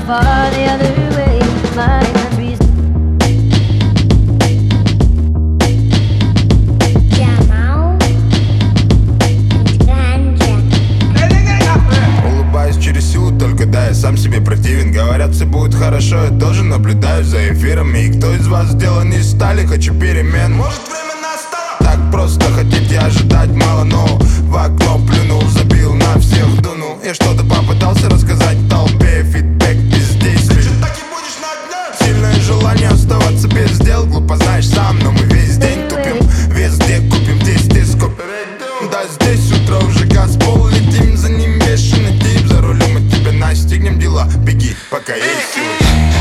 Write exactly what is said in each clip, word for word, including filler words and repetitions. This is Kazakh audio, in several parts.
far the other way. My memories. Jamal Гранжа. Улыбаюсь через силу, только да, я сам себе противен. Говорят, все будет хорошо, я тоже наблюдаю за эфирами. И кто из вас сделан из стали, хочу перемен. Может, время настало? Так просто хотите ожидать мало, но в окно плюнул, забил, на всех дунул. Я что-то попытался рассказать толпе, фидбэк без действий. Че так и будешь на дне? Сильное желание оставаться без дел. Глупо знаешь сам, но мы весь день тупим. Везде купим, здесь тископ. Да, здесь утро уже газ пол, летим за ним бешеный тип. За рулем от тебя настигнем дела, беги, пока есть силы.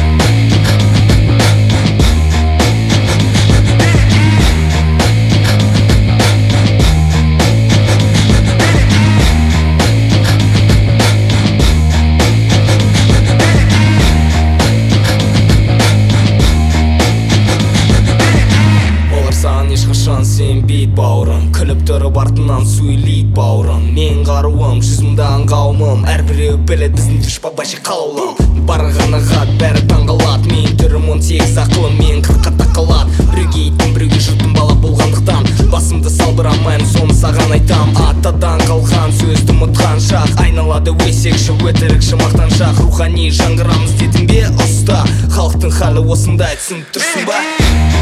Ешқашан сенбейді бауырым, күліп тұрып артынан сөйлейді бауырым. Мен қаруым, жүз мыңдаған қауымым, әрбіреу білет біздің дұшпа баши қалаулым. Барғаны ғат, бәрі таңғалат, мен түрім он сегіз ақылым, мен қырыққа тақалат. Біреуге еттім, біреуге жұрттың бала болғандықтан, басымды салбырамайын, соны саған айтам. Атадан қалған сөзді ұмытқан шақ, айналады өсекші, өтірікші мақтаншақ. Рухани жаңғырамыз дедің бе ұста, халықтың халі осындай, түсініп тұрсың ба?